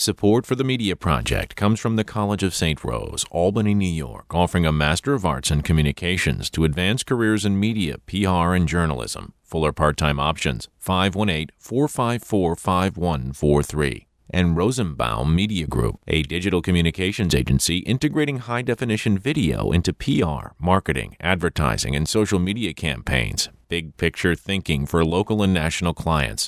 Support for the Media Project comes from the College of St. Rose, Albany, New York, offering a Master of Arts in Communications to advance careers in media, PR, and journalism. Fuller part-time options, 518-454-5143. And Rosenbaum Media Group, a digital communications agency integrating high-definition video into PR, marketing, advertising, and social media campaigns. Big picture thinking for local and national clients.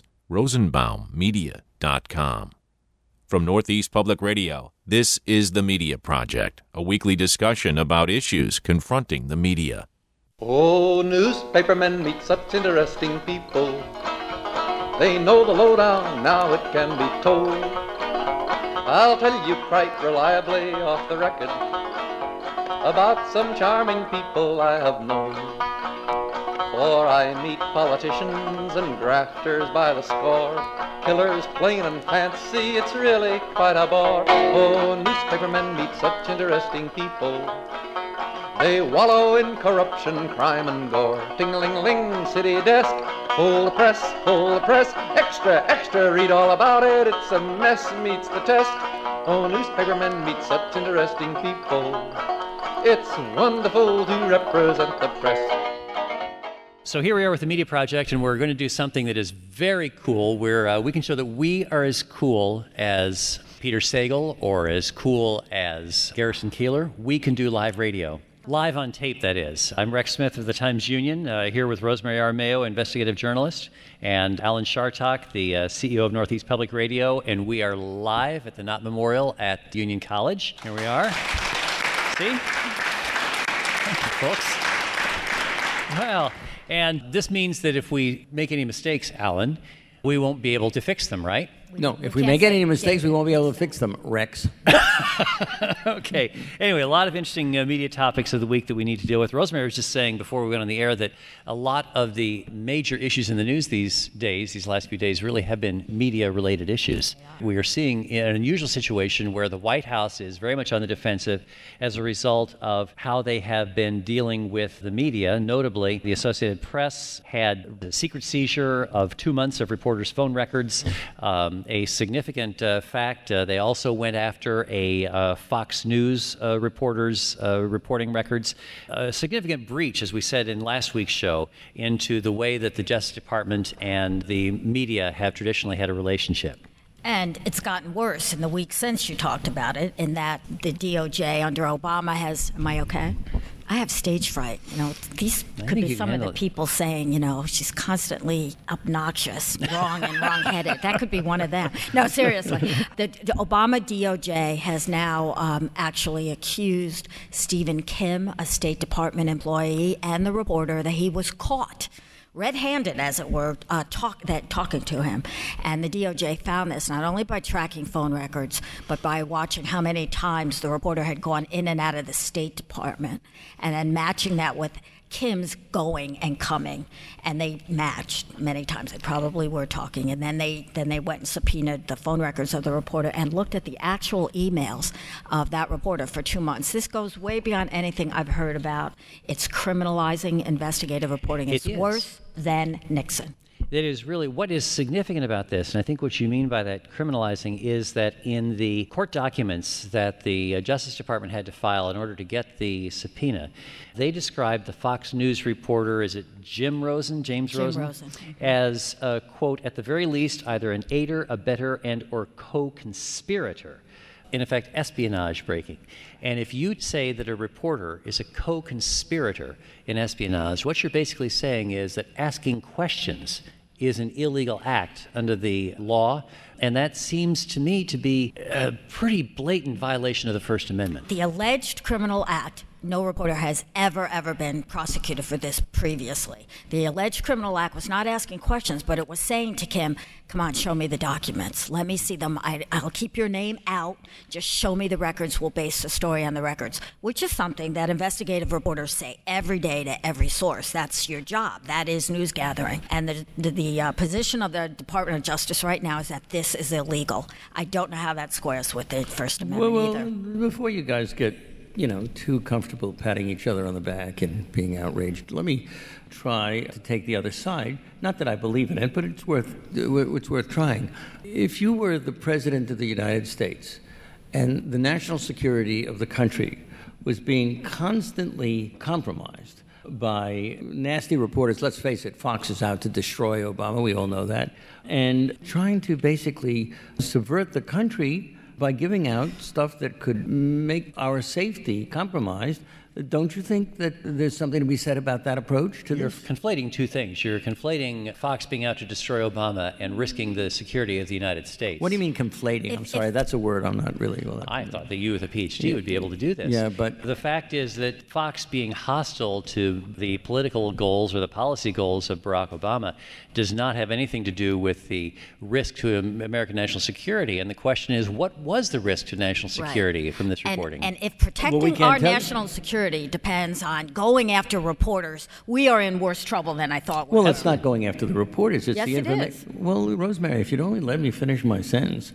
RosenbaumMedia.com. From Northeast Public Radio, this is The Media Project, a weekly discussion about issues confronting the media. Oh, newspapermen meet such interesting people. They know the lowdown, now it can be told. I'll tell you quite reliably off the record about some charming people I have known. For I meet politicians and grafters by the score, killers plain and fancy, it's really quite a bore. Oh, newspapermen meet such interesting people. They wallow in corruption, crime and gore. Ting-a-ling-a-ling, city desk, full of press, extra, extra, read all about it, it's a mess, meets the test. Oh, newspapermen meet such interesting people. It's wonderful to represent the press. So here we are with the Media Project, and we're going to do something that is very cool, where we can show that we are as cool as Peter Sagal or as cool as Garrison Keillor. We can do live radio. Live on tape, that is. I'm Rex Smith of the Times-Union, here with Rosemary Armao, investigative journalist, and Alan Chartock, the CEO of Northeast Public Radio, and we are live at the Knott Memorial at Union College. Here we are. See? Thank you, folks. Well, and this means that if we make any mistakes, Alan, we won't be able to fix them, right? No, if we make any mistakes, we won't be able to fix them, Rex. Okay. Anyway, a lot of interesting media topics of the week that we need to deal with. Rosemary was just saying before we went on the air that a lot of the major issues in the news these last few days, really have been media-related issues. We are seeing an unusual situation where the White House is very much on the defensive as a result of how they have been dealing with the media. Notably, the Associated Press had the secret seizure of 2 months of reporters' phone records. A significant fact, they also went after a Fox News reporter's reporting records. A significant breach, as we said in last week's show, into the way that the Justice Department and the media have traditionally had a relationship. And it's gotten worse in the week since you talked about it, in that the DOJ under Obama has, am I okay? I have stage fright. These could be some of the people saying, she's constantly obnoxious, wrong and wrong-headed. That could be one of them. No, seriously. The Obama DOJ has now actually accused Stephen Kim, a State Department employee, and the reporter that he was caught red-handed, as it were, talking to him. And the DOJ found this not only by tracking phone records, but by watching how many times the reporter had gone in and out of the State Department, and then matching that with Kim's going and coming. And they matched many times. They probably were talking. And then they went and subpoenaed the phone records of the reporter and looked at the actual emails of that reporter for 2 months. This goes way beyond anything I've heard about. It's criminalizing investigative reporting. It's worse than Nixon. That is really what is significant about this, and I think what you mean by that criminalizing is that in the court documents that the Justice Department had to file in order to get the subpoena, they described the Fox News reporter, is it James Rosen, as, quote, at the very least, either an aider, abettor, and or co-conspirator. In effect, espionage breaking. And if you say that a reporter is a co-conspirator in espionage, what you're basically saying is that asking questions is an illegal act under the law, and that seems to me to be a pretty blatant violation of the First Amendment. The alleged criminal act, no reporter has ever been prosecuted for this previously. The alleged criminal act was not asking questions, but it was saying to Kim, come on, show me the documents. Let me see them. I'll keep your name out. Just show me the records. We'll base the story on the records, which is something that investigative reporters say every day to every source. That's your job. That is news gathering. And the position of the Department of Justice right now is that this is illegal. I don't know how that squares with the First Amendment either. Before you guys get too comfortable patting each other on the back and being outraged. Let me try to take the other side. Not that I believe in it, but it's worth trying. If you were the President of the United States and the national security of the country was being constantly compromised by nasty reporters, let's face it, Fox is out to destroy Obama, we all know that, and trying to basically subvert the country by giving out stuff that could make our safety compromised, don't you think that there's something to be said about that approach to this? You're conflating two things. You're conflating Fox being out to destroy Obama and risking the security of the United States. What do you mean conflating? I'm sorry, that's a word I'm not really... I thought that you with a PhD would be able to do this. Yeah, but... The fact is that Fox being hostile to the political goals or the policy goals of Barack Obama does not have anything to do with the risk to American national security. And the question is, what was the risk to national security from this reporting? And if protecting our national security depends on going after reporters, we are in worse trouble than I thought. Well, it's not going after the reporters. It's yes, the information. Well, Rosemary, if you'd only let me finish my sentence.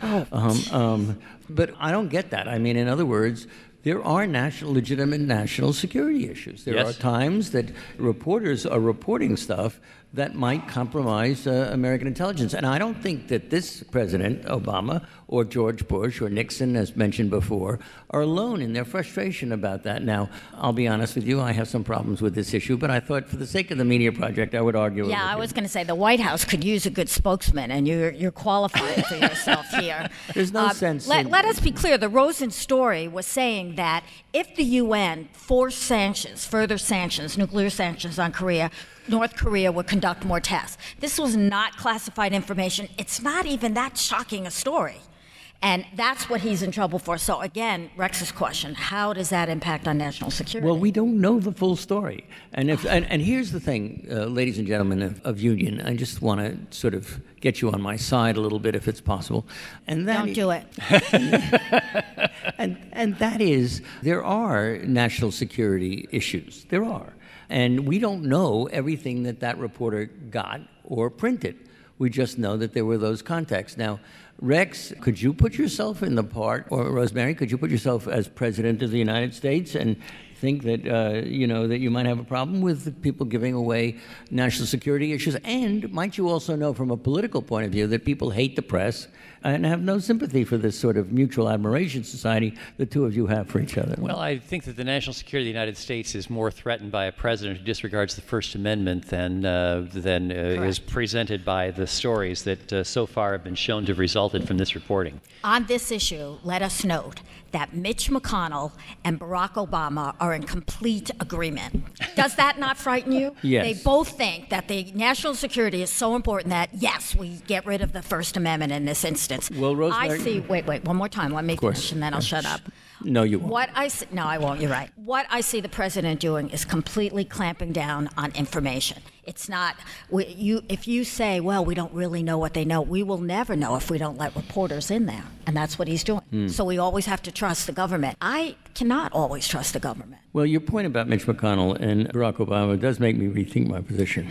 But I don't get that. I mean, in other words, there are legitimate national security issues. There are times that reporters are reporting stuff that might compromise American intelligence. And I don't think that this President, Obama, or George Bush, or Nixon, as mentioned before, are alone in their frustration about that. Now, I'll be honest with you, I have some problems with this issue, but I thought for the sake of the media project, I would argue it. Yeah, I was going to say the White House could use a good spokesman, and you're qualifying for yourself here. There's no sense. Let us be clear. The Rosen story was saying that if the UN forced sanctions, further sanctions, nuclear sanctions on Korea, North Korea would conduct more tests. This was not classified information. It's not even that shocking a story. And that's what he's in trouble for. So again, Rex's question, how does that impact on national security? Well, we don't know the full story. And here's the thing, ladies and gentlemen of Union, I just want to sort of get you on my side a little bit if it's possible. And that don't do it. and that is, there are national security issues. There are. And we don't know everything that reporter got or printed. We just know that there were those contexts. Now, Rex, could you put yourself in the part, or Rosemary, could you put yourself as President of the United States and think that, that you might have a problem with people giving away national security issues? And might you also know from a political point of view that people hate the press and have no sympathy for this sort of mutual admiration society the two of you have for each other? Well, I think that the national security of the United States is more threatened by a president who disregards the First Amendment than is presented by the stories that so far have been shown to have resulted from this reporting. On this issue, let us note that Mitch McConnell and Barack Obama are in complete agreement. Does that not frighten you? Yes. They both think that the national security is so important that, yes, we get rid of the First Amendment in this instance. Well, Rosemary... I see... Wait, one more time. Let me finish, and then I'll shut up. No, you won't. No, I won't. You're right. What I see the president doing is completely clamping down on information. It's not... if you say, well, we don't really know what they know, we will never know if we don't let reporters in there. And that's what he's doing. So we always have to trust the government. I cannot always trust the government. Well, your point about Mitch McConnell and Barack Obama does make me rethink my position.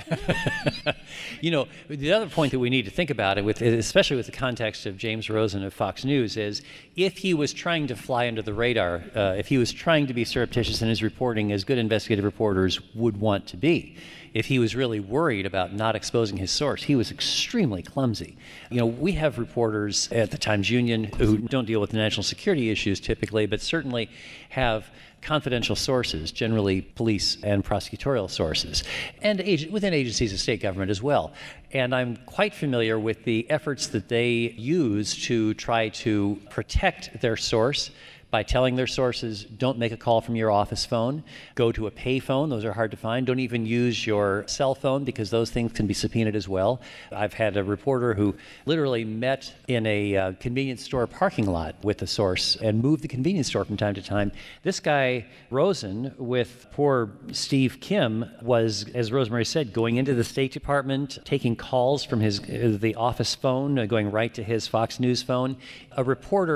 The other point that we need to think about, especially with the context of James Rosen of Fox News, is if he was trying to fly under the radar, if he was trying to be surreptitious in his reporting as good investigative reporters would want to be, if he was really worried about not exposing his source, he was extremely clumsy. We have reporters at the Times-Union who don't deal with the national security issues typically, but certainly have confidential sources, generally police and prosecutorial sources, and within agencies of state government as well. And I'm quite familiar with the efforts that they use to try to protect their source by telling their sources, don't make a call from your office phone, go to a pay phone, those are hard to find, don't even use your cell phone because those things can be subpoenaed as well. I've had a reporter who literally met in a convenience store parking lot with a source and moved the convenience store from time to time. This guy, Rosen, with poor Steve Kim, was, as Rosemary said, going into the State Department, taking calls from the office phone, going right to his Fox News phone. A reporter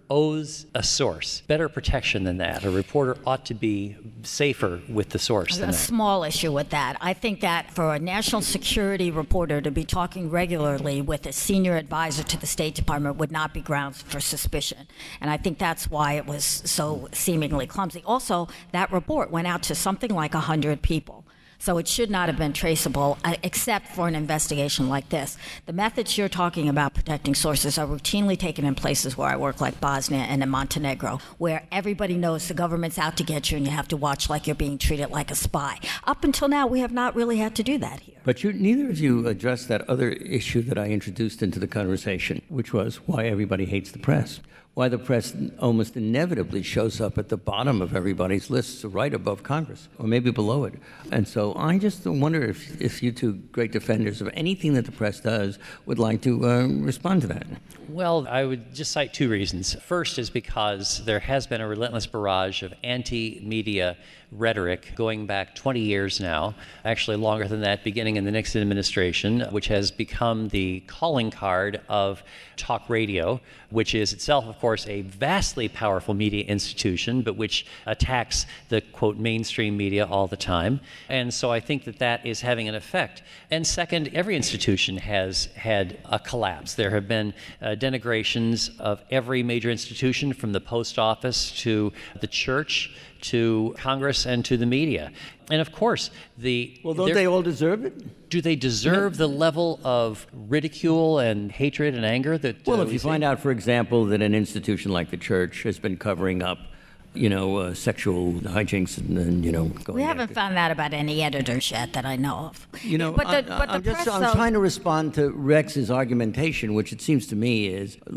owes a source better protection than that. A reporter ought to be safer with the source than a that. Small issue with that. I think that for a national security reporter to be talking regularly with a senior advisor to the State Department would not be grounds for suspicion. And I think that's why it was so seemingly clumsy. Also, that report went out to something like 100 people. So it should not have been traceable, except for an investigation like this. The methods you're talking about protecting sources are routinely taken in places where I work, like Bosnia and in Montenegro, where everybody knows the government's out to get you and you have to watch like you're being treated like a spy. Up until now, we have not really had to do that here. But neither of you addressed that other issue that I introduced into the conversation, which was why everybody hates the press. Why the press almost inevitably shows up at the bottom of everybody's lists, right above Congress, or maybe below it. And so I just wonder if you two great defenders of anything that the press does would like to respond to that. Well, I would just cite two reasons. First is because there has been a relentless barrage of anti-media rhetoric going back 20 years now, actually longer than that, beginning in the Nixon administration, which has become the calling card of talk radio, which is itself, of course, a vastly powerful media institution, but which attacks the, quote, mainstream media all the time. And so I think that is having an effect. And second, every institution has had a collapse. There have been denigrations of every major institution, from the post office to the church to Congress and to the media. And of course, don't they all deserve it? Do they deserve the level of ridicule and hatred and anger that Well, if you find out, for example, that an institution like the church has been covering up sexual hijinks and going. We haven't found that about any editors yet that I know of. I'm trying to respond to Rex's argumentation, which it seems to me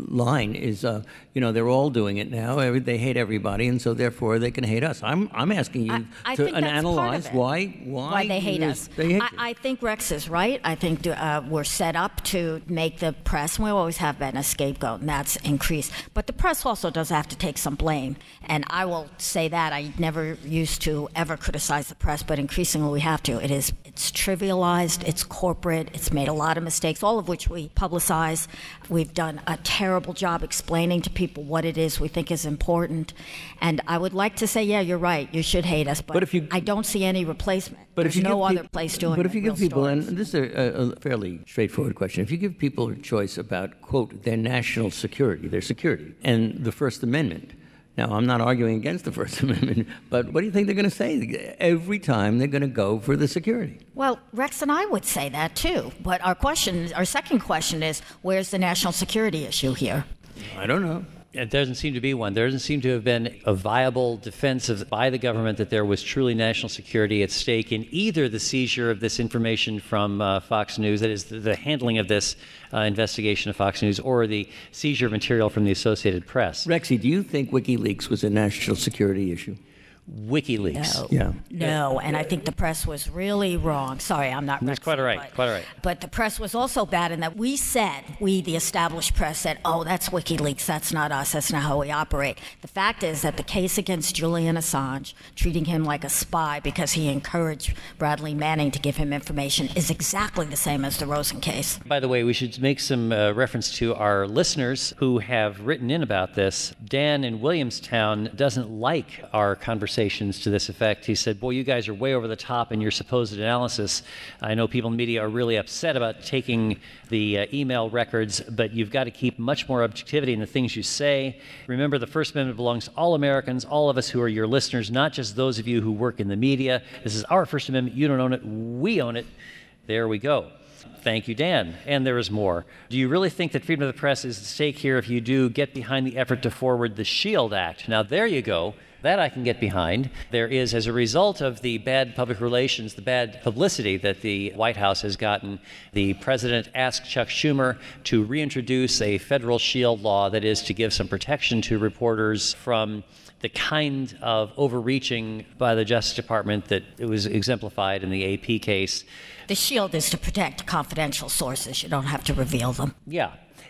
they're all doing it now. They hate everybody, and so therefore they can hate us. I'm asking you to analyze why they hate us. I think Rex is right. I think we're set up to make the press, and we always have been, a scapegoat, and that's increased. But the press also does have to take some blame, and I will say that I never used to ever criticize the press, but increasingly we have to. It's trivialized, it's corporate, it's made a lot of mistakes, all of which we publicize. We've done a terrible job explaining to people what it is we think is important. And I would like to say, yeah, you're right, you should hate us, but I don't see any replacement. There's no other place doing it. But if you give people, and this is a fairly straightforward question, if you give people a choice about, quote, their national security, their security, and the First Amendment. Now, I'm not arguing against the First Amendment, but what do you think they're going to say every time they're going to go for the security? Well, Rex and I would say that too. But our second question is, where's the national security issue here? I don't know. It doesn't seem to be one. There doesn't seem to have been a viable defense by the government that there was truly national security at stake in either the seizure of this information from Fox News, that is, the handling of this investigation of Fox News, or the seizure of material from the Associated Press. Rexy, do you think WikiLeaks was a national security issue? WikiLeaks. No. Yeah. No, and I think the press was really wrong. Sorry, I'm not. That's quite all right. Quite all right. But the press was also bad in that we, the established press, said, "Oh, that's WikiLeaks. That's not us. That's not how we operate." The fact is that the case against Julian Assange, treating him like a spy because he encouraged Bradley Manning to give him information, is exactly the same as the Rosen case. By the way, we should make some reference to our listeners who have written in about this. Dan in Williamstown doesn't like our conversation to this effect. He said, boy, you guys are way over the top in your supposed analysis. I know people in the media are really upset about taking the email records, but you've got to keep much more objectivity in the things you say. Remember, the First Amendment belongs to all Americans, all of us who are your listeners, not just those of you who work in the media. This is our First Amendment. You don't own it. We own it. There we go. Thank you, Dan. And there is more. Do you really think that freedom of the press is at stake here? If you do, get behind the effort to forward the SHIELD Act. Now, there you go. That I can get behind. There is, as a result of the bad public relations, the bad publicity that the White House has gotten, the president asked Chuck Schumer to reintroduce a federal SHIELD law, that is, to give some protection to reporters from the kind of overreaching by the Justice Department that it was exemplified in the AP case. The SHIELD is to protect confidential sources. You don't have to reveal them. Yeah.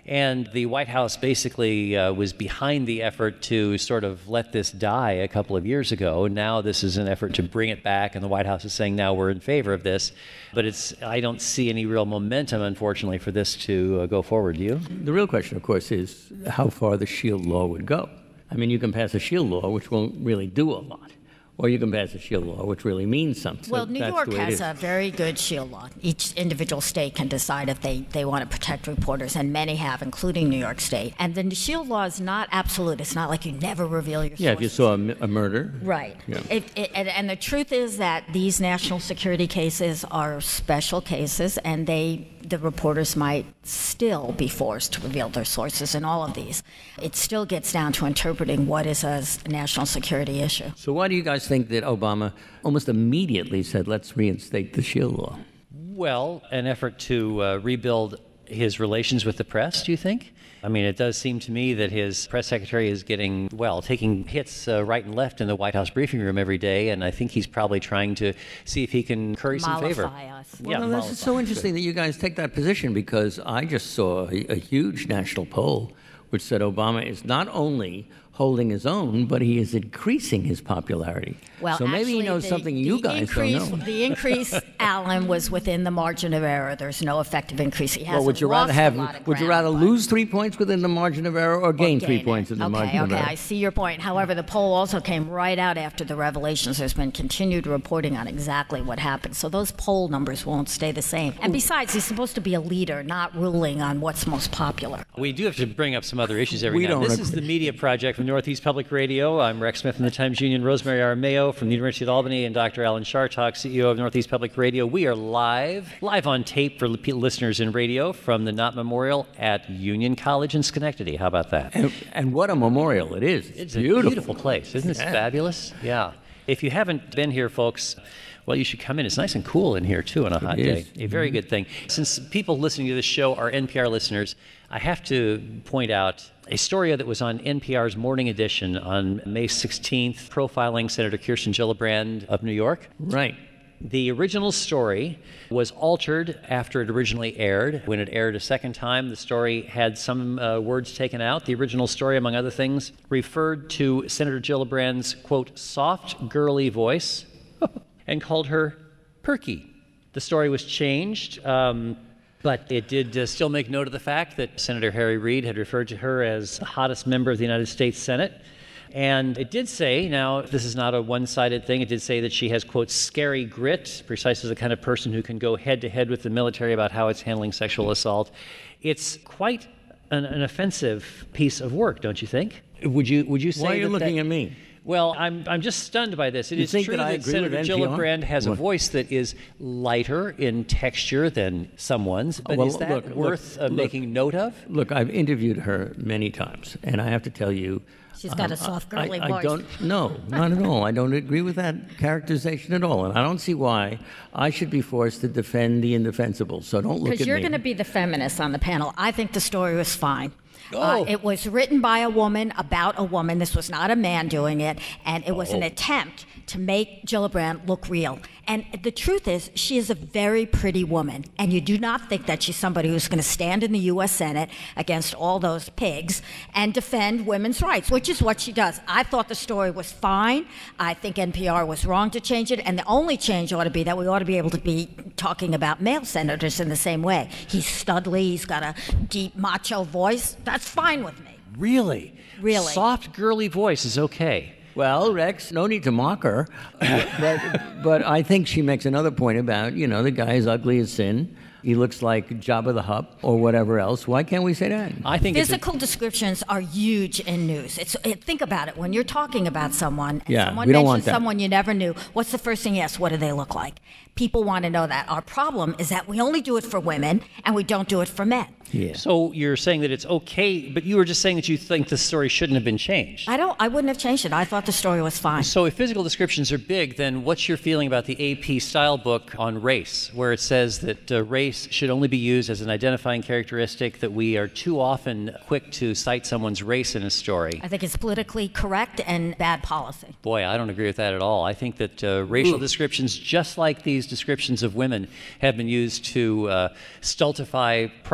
And the White House basically was behind the effort to sort of let this die a couple of years ago. Now this is an effort to bring it back, and the White House is saying now we're in favor of this. But I don't see any real momentum, unfortunately, for this to go forward. Do you? The real question, of course, is how far the Shield law would go. I mean, you can pass a Shield law, which won't really do a lot. Or you can pass a Shield law, which really means something. Well, New York has a very good Shield law. Each individual state can decide if they want to protect reporters, and many have, including New York State. And the Shield law is not absolute. It's not like you never reveal your sources. Yeah, if you saw a murder. Right. Yeah. And the truth is that these national security cases are special cases, and the reporters might still be forced to reveal their sources in all of these. It still gets down to interpreting what is a national security issue. So why do you guys think that Obama almost immediately said, let's reinstate the Shield law? Well, an effort to rebuild his relations with the press, do you think? I mean, it does seem to me that his press secretary is taking hits right and left in the White House briefing room every day, and I think he's probably trying to see if he can curry some favor. Us. Well, this is so interesting that you guys take that position, because I just saw a huge national poll which said Obama is not only holding his own, but he is increasing his popularity. Well, so maybe actually, he knows something you guys don't know. The increase, Alan, was within the margin of error. There's no effective increase. He hasn't would you lost rather a lot of would you ground, rather lose 3 points within the margin of error or gain 3 points in the margin of error? Okay, I see your point. However, the poll also came right out after the revelations. There's been continued reporting on exactly what happened. So those poll numbers won't stay the same. And besides, he's supposed to be a leader, not ruling on what's most popular. We do have to bring up some other issues every now and then. This is the Media Project from Northeast Public Radio. I'm Rex Smith from the Times-Union, Rosemary Aramayo from the University of Albany, and Dr. Alan Chartock, CEO of Northeast Public Radio. We are live on tape for listeners in radio from the Knott Memorial at Union College in Schenectady. How about that? And what a memorial it is. It's beautiful. A beautiful place. Isn't it fabulous? Yeah. If you haven't been here, folks, well, you should come in. It's nice and cool in here, too, on a hot day. A very good thing. Since people listening to this show are NPR listeners, I have to point out a story that was on NPR's Morning Edition on May 16th, profiling Senator Kirsten Gillibrand of New York. Right. The original story was altered after it originally aired. When it aired a second time, the story had some words taken out. The original story, among other things, referred to Senator Gillibrand's, quote, soft, girly voice and called her perky. The story was changed, but it did still make note of the fact that Senator Harry Reid had referred to her as the hottest member of the United States Senate. And it did say, now this is not a one-sided thing, it did say that she has, quote, scary grit, precisely the kind of person who can go head-to-head with the military about how it's handling sexual assault. It's quite an offensive piece of work, don't you think? Would you say Why are you looking at me? Well, I'm just stunned by this. It is true that Senator Gillibrand has a voice that is lighter in texture than someone's, but is that worth making note of? Look, I've interviewed her many times, and I have to tell you, she's got a soft, girly voice. No, not at all. I don't agree with that characterization at all, and I don't see why I should be forced to defend the indefensible. So don't look at me. Because you're going to be the feminist on the panel. I think the story was fine. It was written by a woman about a woman. This was not a man doing it, and it was an attempt to make Gillibrand look real. And the truth is, she is a very pretty woman, and you do not think that she's somebody who's going to stand in the U.S. Senate against all those pigs and defend women's rights, which is what she does. I thought the story was fine. I think NPR was wrong to change it, and the only change ought to be that we ought to be able to be talking about male senators in the same way. He's studly, he's got a deep macho voice. That's fine with me. Really? Really. Soft, girly voice is okay. Well, Rex, no need to mock her, but I think she makes another point about, the guy is ugly as sin. He looks like Jabba the Hutt or whatever else. Why can't we say that? I think physical descriptions are huge in news. Think about it. When you're talking about someone, and someone we don't mentions want that. Someone you never knew, what's the first thing you ask? What do they look like? People want to know that. Our problem is that we only do it for women and we don't do it for men. Yeah. So you're saying that it's okay, but you were just saying that you think the story shouldn't have been changed. I wouldn't have changed it. I thought the story was fine. So if physical descriptions are big, then what's your feeling about the AP style book on race, where it says that race should only be used as an identifying characteristic, that we are too often quick to cite someone's race in a story? I think it's politically correct and bad policy. Boy, I don't agree with that at all. I think that racial descriptions, just like these descriptions of women, have been used to stultify progress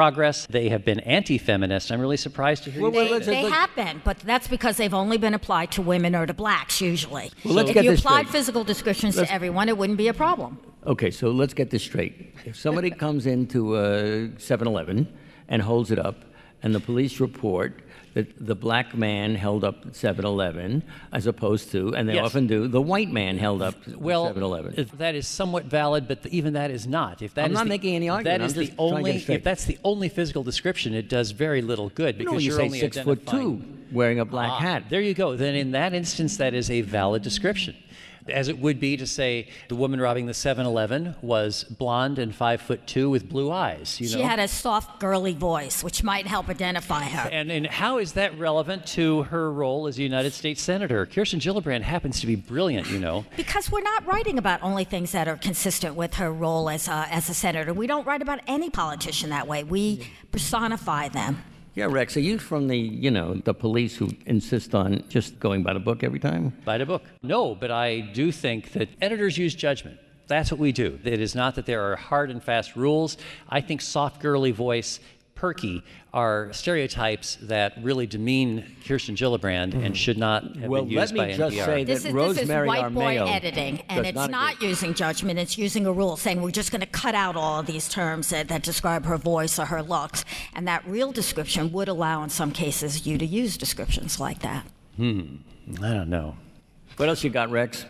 they have been anti-feminist. I'm really surprised to hear you say that. They have been, but that's because they've only been applied to women or to blacks usually. Well, if you applied physical descriptions to everyone, it wouldn't be a problem. Okay, so let's get this straight. If somebody comes into a 7-Eleven and holds it up, and the police report that the black man held up 7-Eleven, as opposed to, and they often do, the white man held up 7-Eleven. That is somewhat valid, but even that is not. If that I'm not making any argument. If that's the only physical description, it does very little good because you're only 6'2", wearing a black hat. There you go. Then in that instance, that is a valid description. As it would be to say the woman robbing the 7-Eleven was blonde and 5'2" with blue eyes. She had a soft, girly voice, which might help identify her. And how is that relevant to her role as a United States Senator? Kirsten Gillibrand happens to be brilliant, Because we're not writing about only things that are consistent with her role as a senator. We don't write about any politician that way. We personify them. Yeah, Rex, are you from the police who insist on just going by the book every time? By the book. No, but I do think that editors use judgment. That's what we do. It is not that there are hard and fast rules. I think soft, girly voice, perky are stereotypes that really demean Kirsten Gillibrand and should not have been used by NPR. Well, let me just say that Rosemary This is white boy Armayo editing, and it's not using judgment. It's using a rule, saying we're just going to cut out all of these terms that describe her voice or her looks, and that real description would allow, in some cases, you to use descriptions like that. I don't know. What else you got, Rex?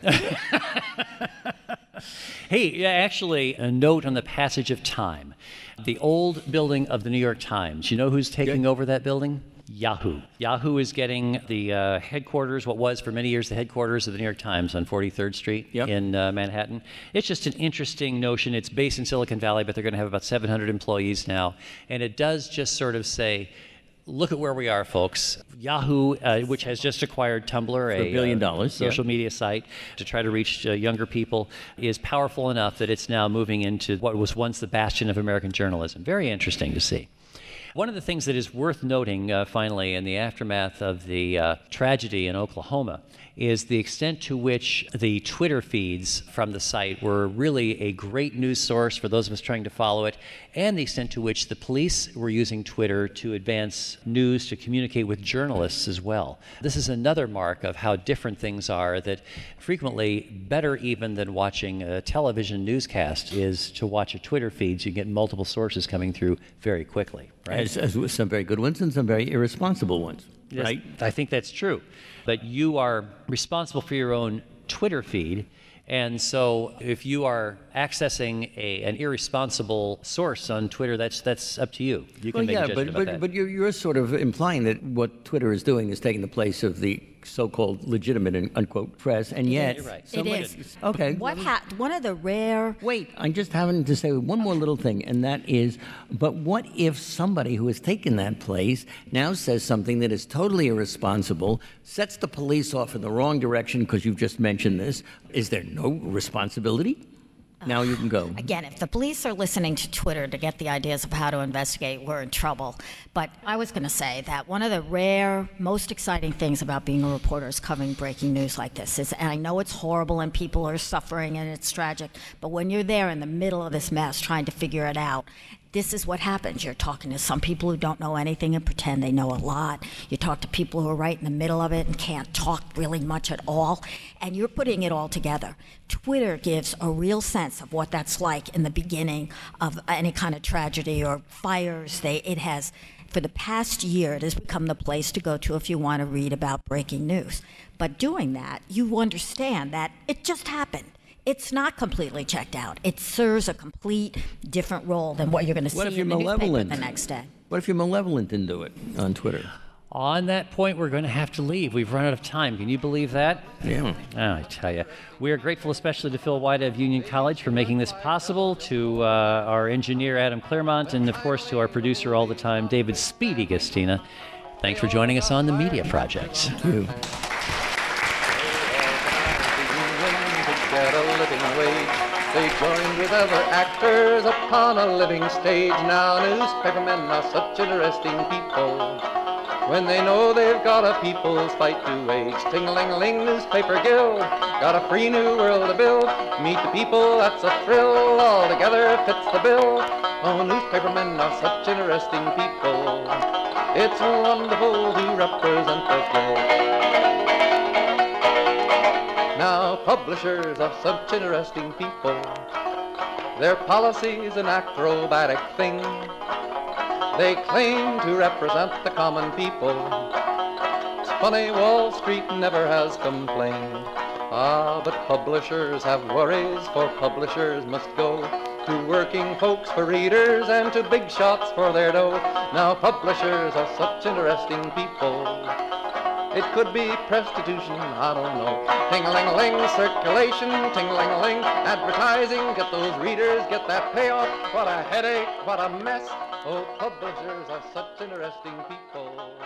Hey, actually, a note on the passage of time. The old building of the New York Times. You know who's taking over that building? Yahoo. Yahoo is getting the headquarters, what was for many years the headquarters of the New York Times on 43rd Street in Manhattan. It's just an interesting notion. It's based in Silicon Valley, but they're going to have about 700 employees now. And it does just sort of say, look at where we are, folks. Yahoo, which has just acquired Tumblr, $1 billion, social media site to try to reach younger people, is powerful enough that it's now moving into what was once the bastion of American journalism. Very interesting to see. One of the things that is worth noting, finally, in the aftermath of the tragedy in Oklahoma is the extent to which the Twitter feeds from the site were really a great news source for those of us trying to follow it, and the extent to which the police were using Twitter to advance news, to communicate with journalists as well. This is another mark of how different things are, that frequently better even than watching a television newscast is to watch a Twitter feed so you get multiple sources coming through very quickly. Right? As some very good ones and some very irresponsible ones, yes, right? I think that's true. But you are responsible for your own Twitter feed. And so if you are accessing an irresponsible source on Twitter, that's up to you. You can make a judgment about that. But you're sort of implying that what Twitter is doing is taking the place of the so-called legitimate, unquote, press, and yet... You're right. It is. Okay. One of the rare... Wait, I'm just having to say one more little thing, and that is, but what if somebody who has taken that place now says something that is totally irresponsible, sets the police off in the wrong direction because you've just mentioned this? Is there no responsibility? Now you can go. Again, if the police are listening to Twitter to get the ideas of how to investigate, we're in trouble. But I was going to say that one of the rare, most exciting things about being a reporter is covering breaking news like this is, and I know it's horrible and people are suffering and it's tragic, but when you're there in the middle of this mess trying to figure it out, this is what happens. You're talking to some people who don't know anything and pretend they know a lot. You talk to people who are right in the middle of it and can't talk really much at all. And you're putting it all together. Twitter gives a real sense of what that's like in the beginning of any kind of tragedy or fires. It has, for the past year, it has become the place to go to if you want to read about breaking news. But doing that, you understand that it just happened. It's not completely checked out. It serves a complete different role than what you're going to see in the newspaper the next day. What if you're malevolent and do it on Twitter? On that point, we're going to have to leave. We've run out of time. Can you believe that? Yeah. Oh, I tell you. We are grateful especially to Phil White of Union College for making this possible, to our engineer, Adam Claremont, and, of course, to our producer all the time, David Speedy Gastina. Thanks for joining us on The Media Project. Thank you. Get a living wage. They joined with other actors upon a living stage. Now newspapermen are such interesting people. when they know they've got a people's fight to wage. Ting-a-ling-a-ling, newspaper guild, got a free new world to build. Meet the people, that's a thrill, all together fits the bill. Oh, newspapermen are such interesting people. It's wonderful to represent the guild. Now, publishers are such interesting people. Their policy's an acrobatic thing. They claim to represent the common people. It's funny, Wall Street never has complained. Ah, but publishers have worries, for publishers must go to working folks for readers and to big shots for their dough. Now, publishers are such interesting people. It could be prostitution, I don't know. Ting-a-ling-a-ling, circulation, ting-a-ling-a-ling, advertising, get those readers, get that payoff. What a headache, what a mess. Oh, publishers are such interesting people.